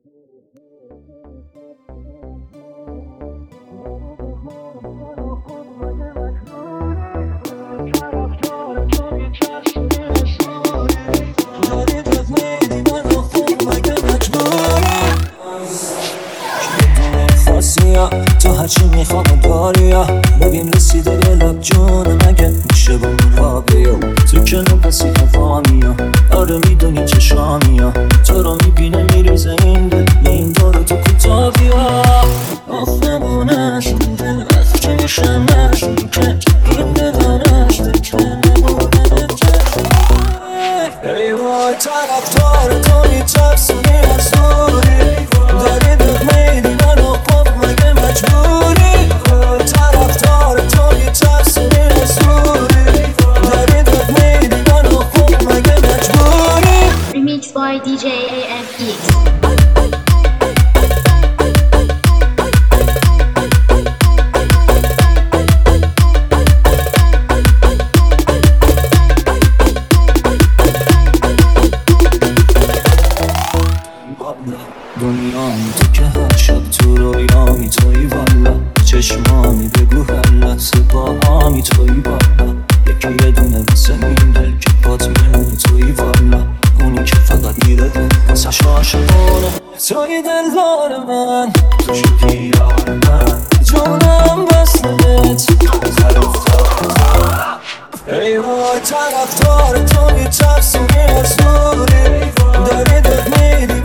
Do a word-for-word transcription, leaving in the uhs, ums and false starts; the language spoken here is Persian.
تو هرچی میخوام داریا ببین رسیده به لب جونه مگه میشه با من را بیا تو که نفسی هوامیا آره میدونی چشامیا تو رو میبینه میریزه این دل این دارو تو کوتا بیا آخمونه شده وقت که میشه نشد که این دلانش دکه نمونه نکه ای وای طرف داره تو میترسونی از دوری داری دل میدی منو خب مگه مجبوری طرف داره تو میترسونی از دوری داری دل میدی منو خب مگه مجبوری. Remix by دی جی ای اف ایکس. دنیامی تو که هر شب تو رویامی توی والا چشمامی بگو هر لحظه با همی توی والا یکی یه دونه مثل این دل که بات میمونه توی والا اونی که فقط میره دل واسش عاشقونه توی دلدار من تو شو پیار من جونم بستنت طرفدار ای وای طرفدار تو میترسونی از دوری داری دل میدی